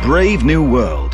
Brave New World.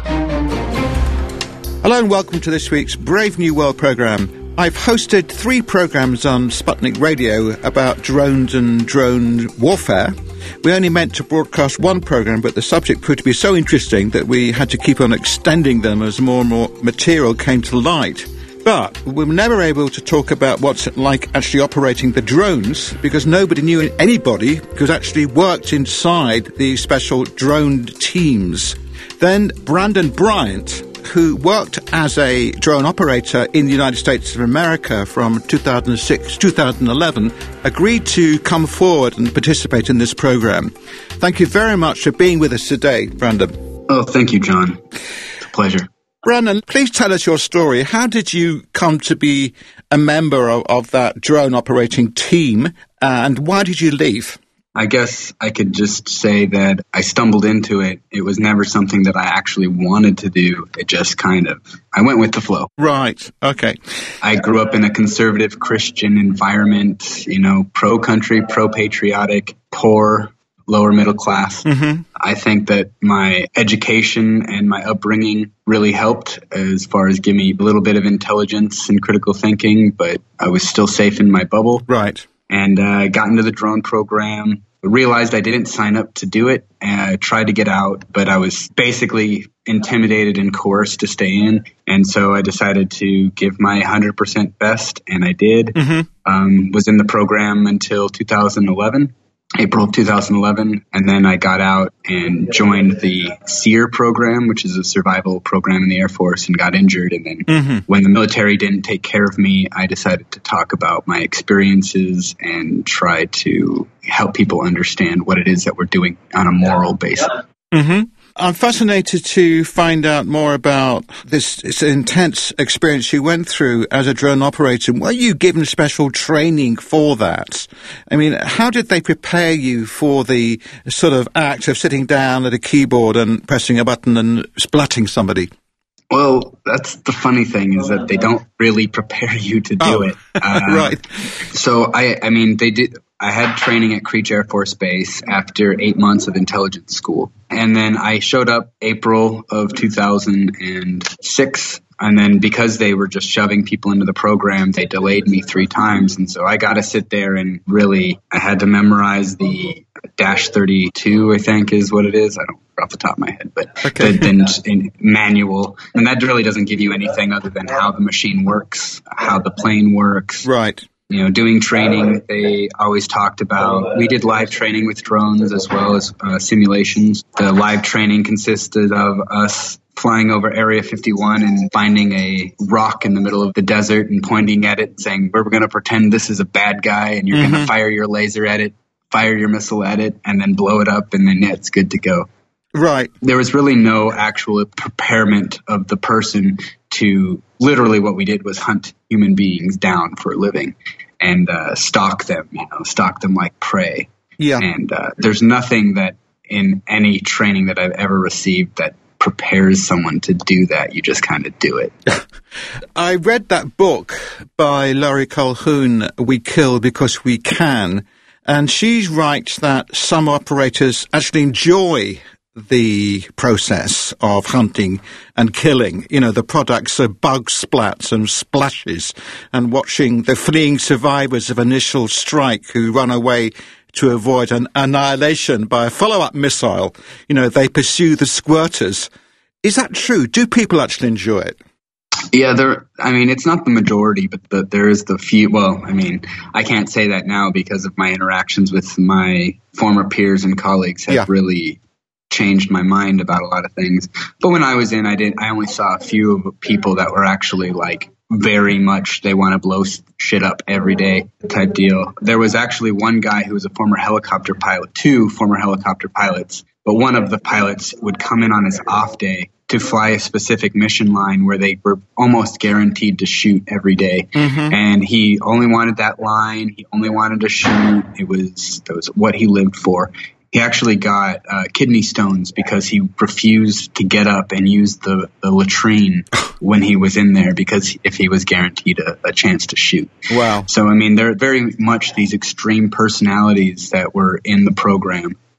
Hello and welcome to this week's Brave New World programme. I've hosted 3 programmes on Sputnik Radio about drones and drone warfare. We only meant to broadcast 1 programme, but the subject proved to be so interesting that we had to keep on extending them as more and more material came to light. But we were never able to talk about what's it like actually operating the drones because nobody knew anybody who's actually worked inside the special drone teams. Then Brandon Bryant, who worked as a drone operator in the United States of America from 2006 to 2011, agreed to come forward and participate in this program. Thank you very much for being with us today, Brandon. Oh, thank you, John. It's a pleasure. Brandon, please tell us your story. How did you come to be a member of that drone operating team, and why did you leave? I guess I could just say that I stumbled into it. It was never something that I actually wanted to do. It just I went with the flow. Right. Okay. I grew up in a conservative Christian environment, pro-country, pro-patriotic, poor, lower middle class. Mm-hmm. I think that my education and my upbringing really helped as far as give me a little bit of intelligence and critical thinking, but I was still safe in my bubble. Right. And got into the drone program, realized I didn't sign up to do it, and tried to get out, but I was basically intimidated and coerced to stay in. And so I decided to give my 100% best, and I did. Mm-hmm. Was in the program until 2011. April of 2011, and then I got out and joined the SEER program, which is a survival program in the Air Force, and got injured. And then when the military didn't take care of me, I decided to talk about my experiences and try to help people understand what it is that we're doing on a moral basis. Mm-hmm. I'm fascinated to find out more about this intense experience you went through as a drone operator. Were you given special training for that? I mean, how did they prepare you for the sort of act of sitting down at a keyboard and pressing a button and splatting somebody? Well, that's the funny thing is that they don't really prepare you to do it. Right. So, they did. I had training at Creech Air Force Base after 8 months of intelligence school. And then I showed up April of 2006. And then because they were just shoving people into the program, they delayed me 3 times. And so I got to sit there and really, I had to memorize the Dash 32, I think is what it is. I don't remember off the top of my head, but okay. the manual. And that really doesn't give you anything other than how the machine works, how the plane works. Right. Doing training, they always talked about, we did live training with drones as well as simulations. The live training consisted of us flying over Area 51 and finding a rock in the middle of the desert and pointing at it and saying, we're going to pretend this is a bad guy and you're going to fire your laser at it, fire your missile at it, and then blow it up, and then it's good to go. Right. There was really no actual preparement of the person to literally what we did was hunt human beings down for a living and stalk them like prey. Yeah. And there's nothing that in any training that I've ever received that prepares someone to do that. You just kind of do it. I read that book by Laurie Colquhoun, We Kill Because We Can, and she writes that some operators actually enjoy the process of hunting and killing, the products of bug splats and splashes, and watching the fleeing survivors of initial strike who run away to avoid an annihilation by a follow-up missile. They pursue the squirters. Is that true? Do people actually enjoy it? Yeah, it's not the majority, but there is the few. Well, I can't say that now because of my interactions with my former peers and colleagues have really changed my mind about a lot of things. But when I was in, I only saw a few people that were actually like very much, they want to blow shit up every day type deal. There was actually one guy who was a former helicopter pilot, 2 former helicopter pilots, but one of the pilots would come in on his off day to fly a specific mission line where they were almost guaranteed to shoot every day. Mm-hmm. And he only wanted that line. He only wanted to shoot. That was what he lived for. He actually got kidney stones because he refused to get up and use the latrine when he was in there because if he was guaranteed a chance to shoot. Wow. So, there are very much these extreme personalities that were in the program.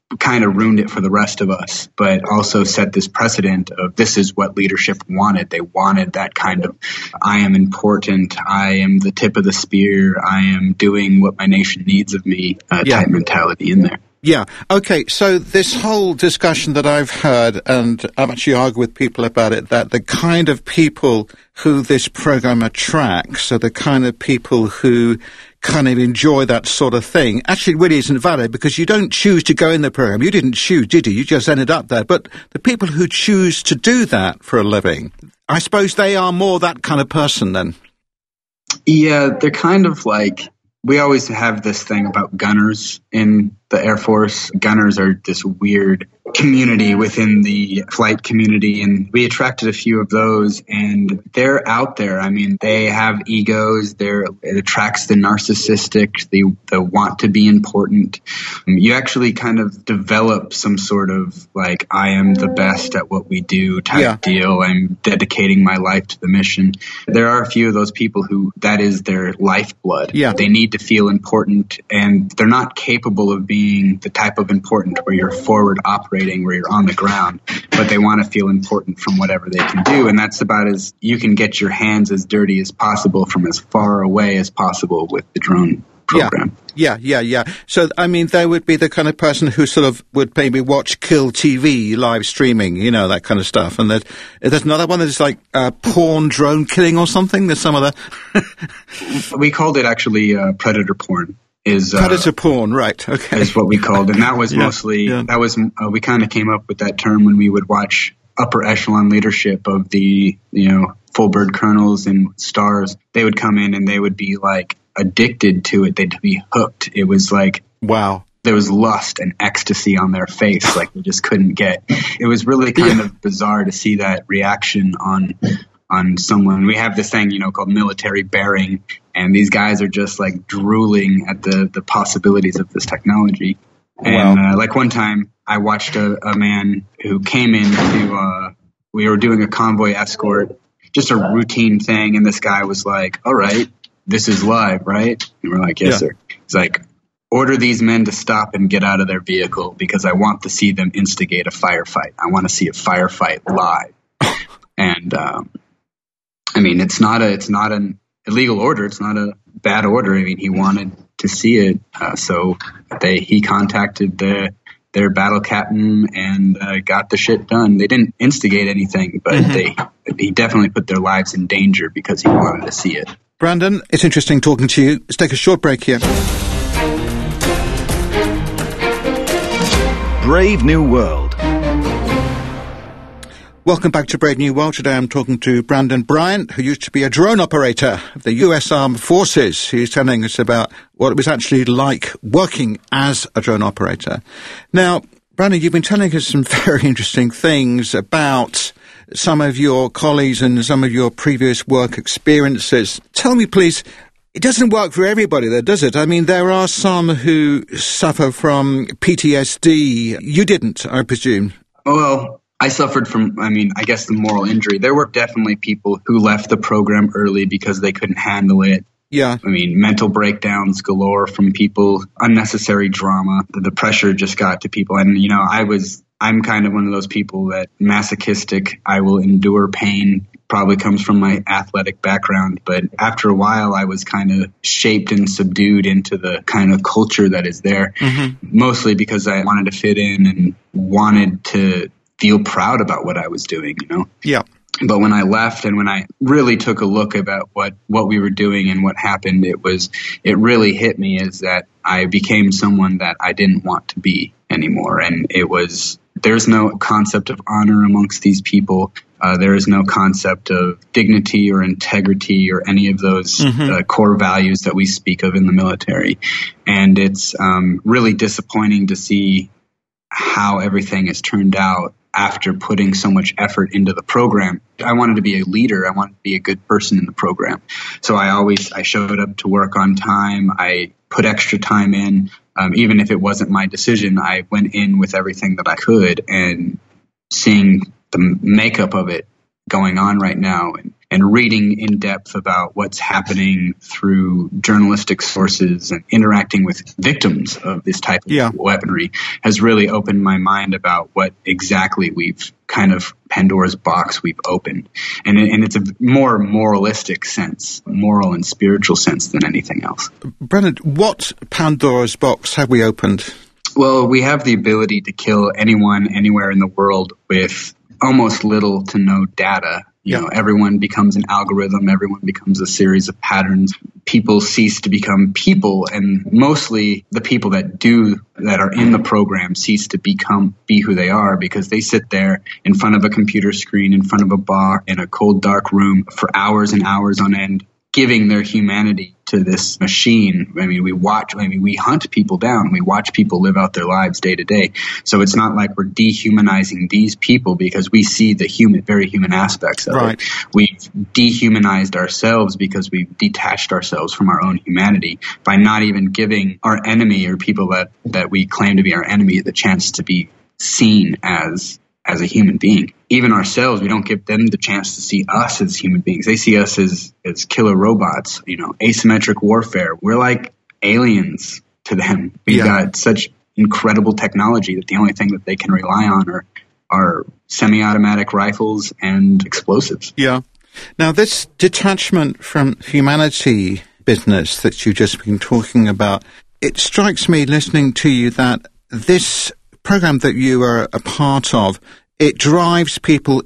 kind of ruined it for the rest of us, but also set this precedent of this is what leadership wanted. They wanted that kind of, I am important, I am the tip of the spear, I am doing what my nation needs of me type mentality in there. Yeah. Okay. So this whole discussion that I've heard, and I've actually argued with people about it, that the kind of people who this program attracts are the kind of people who kind of enjoy that sort of thing actually really isn't valid, because you don't choose to go in the program. You didn't choose, did you? You just ended up there. But the people who choose to do that for a living, I suppose they are more that kind of person then. Yeah, they're kind of like, we always have this thing about gunners in the Air Force. Gunners are this weird community within the flight community, and we attracted a few of those, and they're out there. I mean, they have egos. It attracts the narcissistic, the want to be important. You actually kind of develop some sort of like, I am the best at what we do type deal. I'm dedicating my life to the mission. There are a few of those people who that is their lifeblood. Yeah. They need to feel important, and they're not capable of being the type of important where you're forward operating, where you're on the ground, but they want to feel important from whatever they can do. And that's about as you can get your hands as dirty as possible from as far away as possible with the drone program. Yeah. So, I mean, they would be the kind of person who sort of would maybe watch Kill TV live streaming, you know, that kind of stuff. And there's another one that's like porn drone killing or something. There's some other. We called it actually predator porn. Predator porn, right? Okay, is what we called, and that was mostly that was we kind of came up with that term when we would watch upper echelon leadership of the full bird colonels and stars. They would come in and they would be like addicted to it. They'd be hooked. It was like, wow. There was lust and ecstasy on their face, like they just couldn't get. It was really kind of bizarre to see that reaction on someone. We have this thing, called military bearing, and these guys are just like drooling at the possibilities of this technology. And like one time I watched a man who came in to, we were doing a convoy escort, just a routine thing. And this guy was like, all right, this is live, right? And we're like, yes, sir. He's like, order these men to stop and get out of their vehicle because I want to see them instigate a firefight. I want to see a firefight live. And, I mean, it's not an illegal order. It's not a bad order. I mean, he wanted to see it. So he contacted their battle captain and got the shit done. They didn't instigate anything, but he definitely put their lives in danger because he wanted to see it. Brandon, it's interesting talking to you. Let's take a short break here. Brave New World. Welcome back to Brave New World. Today I'm talking to Brandon Bryant, who used to be a drone operator of the U.S. Armed Forces. He's telling us about what it was actually like working as a drone operator. Now, Brandon, you've been telling us some very interesting things about some of your colleagues and some of your previous work experiences. Tell me, please, it doesn't work for everybody, though, does it? I mean, there are some who suffer from PTSD. You didn't, I presume. Well, I suffered from, I guess the moral injury. There were definitely people who left the program early because they couldn't handle it. Yeah. Mental breakdowns galore from people, unnecessary drama. The pressure just got to people. And, I'm kind of one of those people that masochistic, I will endure pain, probably comes from my athletic background. But after a while, I was kind of shaped and subdued into the kind of culture that is there, mostly because I wanted to fit in and wanted to feel proud about what I was doing, Yeah. But when I left and when I really took a look about what we were doing and what happened, it really hit me is that I became someone that I didn't want to be anymore. And there's no concept of honor amongst these people. There is no concept of dignity or integrity or any of those core values that we speak of in the military. And it's really disappointing to see how everything has turned out after putting so much effort into the program. I wanted to be a leader. I wanted to be a good person in the program. So I showed up to work on time. I put extra time in. Even if it wasn't my decision, I went in with everything that I could, and seeing the makeup of it going on right now and reading in depth about what's happening through journalistic sources and interacting with victims of this type of weaponry has really opened my mind about what exactly we've kind of Pandora's box we've opened. And it's a more moralistic sense, moral and spiritual sense than anything else. Bernard, what Pandora's box have we opened? Well, we have the ability to kill anyone, anywhere in the world with almost little to no data. You know, everyone becomes an algorithm. Everyone becomes a series of patterns. People cease to become people, and mostly the people that are in the program cease to be who they are, because they sit there in front of a computer screen, in front of a bar, in a cold, dark room for hours and hours on end, giving their humanity to this machine. I mean, we hunt people down. We watch people live out their lives day to day. So it's not like we're dehumanizing these people, because we see the very human aspects of it. We've dehumanized ourselves because we've detached ourselves from our own humanity by not even giving our enemy, or people that we claim to be our enemy, the chance to be seen as a human being. Even ourselves, we don't give them the chance to see us as human beings. They see us as killer robots, asymmetric warfare. We're like aliens to them. We've got such incredible technology that the only thing that they can rely on are semi-automatic rifles and explosives. Yeah. Now, this detachment from humanity business that you've just been talking about, it strikes me listening to you that this program that you are a part of, it drives people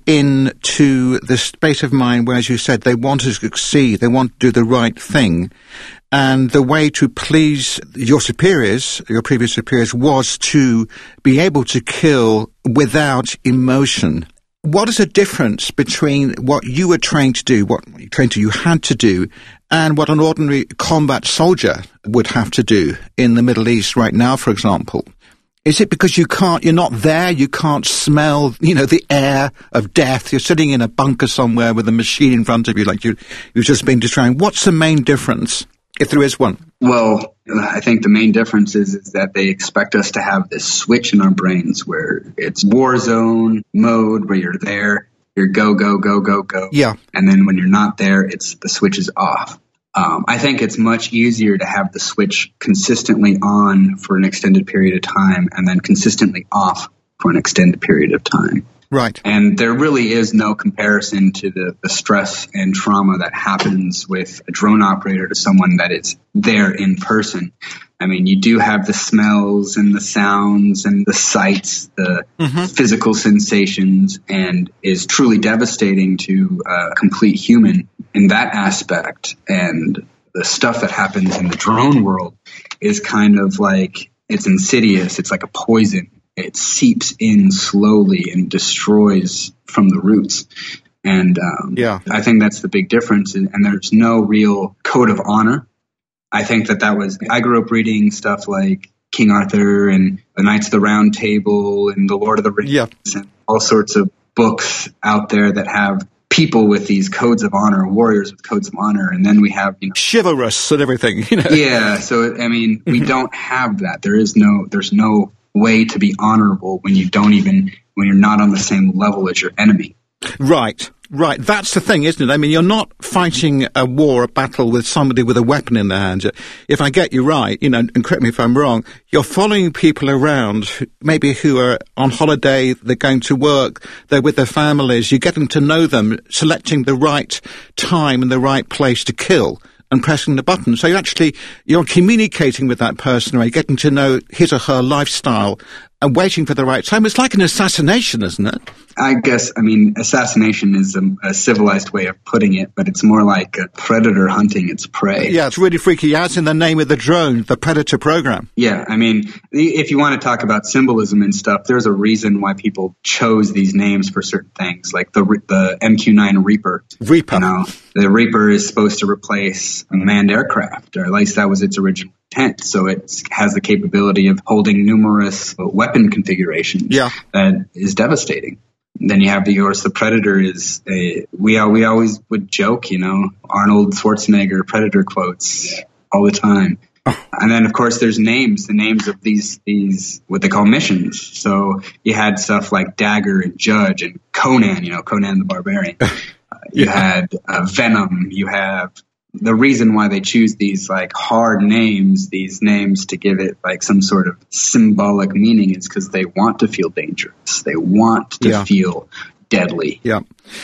into the state of mind where, as you said, they want to succeed, they want to do the right thing. And the way to please your superiors, your previous superiors, was to be able to kill without emotion. What is the difference between what you were trained to do, what you had to do, and what an ordinary combat soldier would have to do in the Middle East right now, for example? Is it because you're not there, you can't smell, the air of death? You're sitting in a bunker somewhere with a machine in front of you like you've just been destroying. What's the main difference, if there is one? Well, I think the main difference is that they expect us to have this switch in our brains where it's war zone mode, where you're there, you're go, go, go, go, go. Yeah. And then when you're not there, the switch is off. I think it's much easier to have the switch consistently on for an extended period of time and then consistently off for an extended period of time. Right. And there really is no comparison to the stress and trauma that happens with a drone operator to someone that is there in person. I mean, you do have the smells and the sounds and the sights, the physical sensations, and is truly devastating to a complete human in that aspect. And the stuff that happens in the drone world is kind of like, it's insidious. It's like a poison. It seeps in slowly and destroys from the roots. And I think that's the big difference. And there's no real code of honor. I think I grew up reading stuff like King Arthur and the Knights of the Round Table and the Lord of the Rings and all sorts of books out there that have people with these codes of honor, warriors with codes of honor. And then we have, chivalrous and everything, Yeah. So, I mean, we don't have that. There's no way to be honorable when you're not on the same level as your enemy. Right. That's the thing, isn't it? I mean, you're not fighting a battle with somebody with a weapon in their hands. If I get you right, and correct me if I'm wrong, you're following people around, maybe who are on holiday, they're going to work, they're with their families, you're getting to know them, selecting the right time and the right place to kill and pressing the button. So you're communicating with that person, or you're getting to know his or her lifestyle and waiting for the right time. It's like an assassination, isn't it? I guess, assassination is a civilized way of putting it, but it's more like a predator hunting its prey. Yeah, it's really freaky. As in the name of the drone, the Predator program. Yeah, if you want to talk about symbolism and stuff, there's a reason why people chose these names for certain things, like the MQ-9 Reaper. The Reaper is supposed to replace a manned aircraft, or at least that was its original intent. So it has the capability of holding numerous weapon configurations that is devastating. And then you have the Predator is we always would joke, Arnold Schwarzenegger Predator quotes all the time. And then, of course, there's the names of these what they call missions. So you had stuff like Dagger and Judge and Conan, Conan the Barbarian. you had Venom, you have the reason why they choose these like hard names, these names to give it like some sort of symbolic meaning is because they want to feel dangerous. They want to feel deadly. Yeah.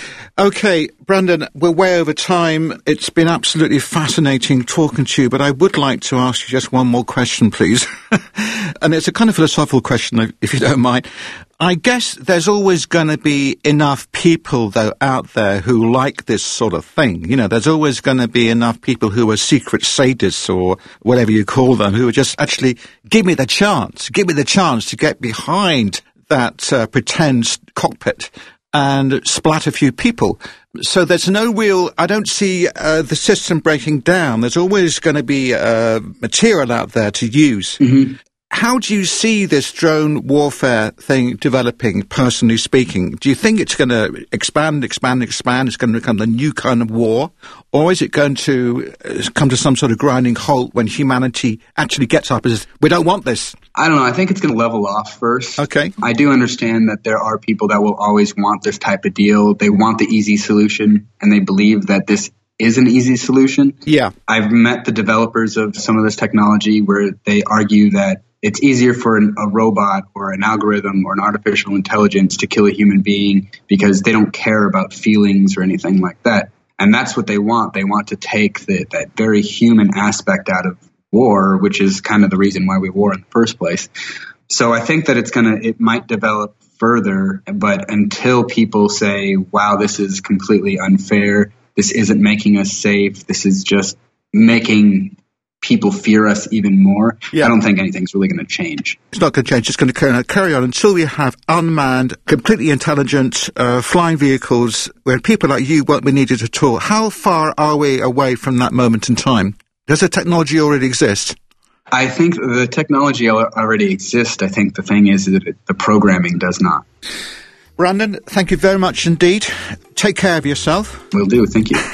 Okay, Brandon, we're way over time. It's been absolutely fascinating talking to you, but I would like to ask you just one more question, please. And it's a kind of philosophical question, if you don't mind. I guess there's always going to be enough people, though, out there who like this sort of thing. You know, there's always going to be enough people who are secret sadists or whatever you call them, who are just actually, give me the chance to get behind that pretend cockpit and splat a few people. So there's no real, I don't see the system breaking down. There's always going to be material out there to use. Mm-hmm. How do you see this drone warfare thing developing, personally speaking? Do you think it's going to expand? It's going to become the new kind of war? Or is it going to come to some sort of grinding halt when humanity actually gets up and says, we don't want this? I don't know. I think it's going to level off first. Okay. I do understand that there are people that will always want this type of deal. They want the easy solution, and they believe that this is an easy solution. Yeah. I've met the developers of some of this technology where they argue that it's easier for a robot or an algorithm or an artificial intelligence to kill a human being because they don't care about feelings or anything like that. And that's what they want. They want to take that very human aspect out of war, which is kind of the reason why we war in the first place. So I think that it might develop further, but until people say, wow, this is completely unfair, this isn't making us safe, this is just making people fear us even more, I don't think anything's really going to change. It's not going to change. It's going to carry on until we have unmanned, completely intelligent flying vehicles where people like you won't be needed at all. How far are we away from that moment in time? Does the technology already exist? I think the technology already exists. I think the thing is that the programming does not. Brandon, thank you very much indeed. Take care of yourself. Will do. Thank you.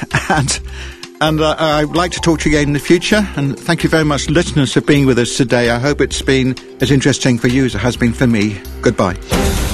And I'd like to talk to you again in the future. And thank you very much, listeners, for being with us today. I hope it's been as interesting for you as it has been for me. Goodbye.